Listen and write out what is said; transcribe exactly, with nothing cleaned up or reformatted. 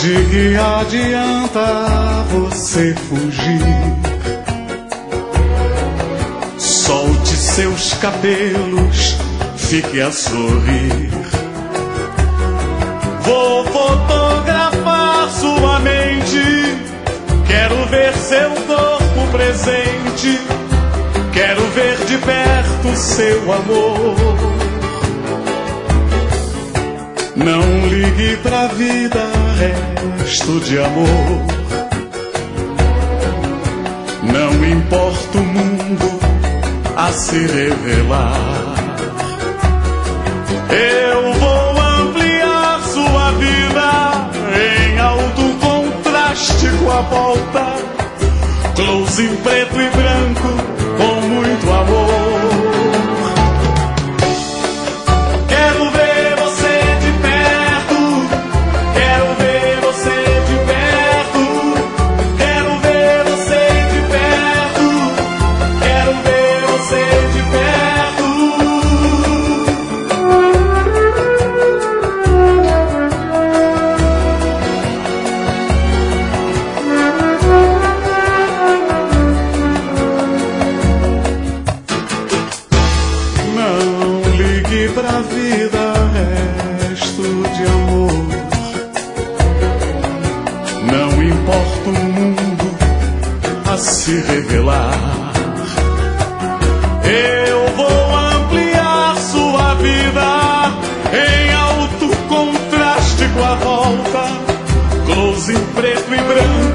De que adianta você fugir? Solte seus cabelos, fique a sorrir. Vou fotografar sua mente. Quero ver seu corpo presente. Quero ver de perto seu amor. Não ligue pra vida, resto de amor. Não importa o mundo a se revelar. Eu vou ampliar sua vida em alto contraste com a volta. Close em preto e branco com muito amor. Quero ver você de perto. Quero ver você de perto. Quero ver você de perto. Quero ver você de perto. Não ligue pra vida, resto de amor. Não importa o mundo a se revelar. Eu vou ampliar sua vida em alto contraste com a volta. Close em preto e branco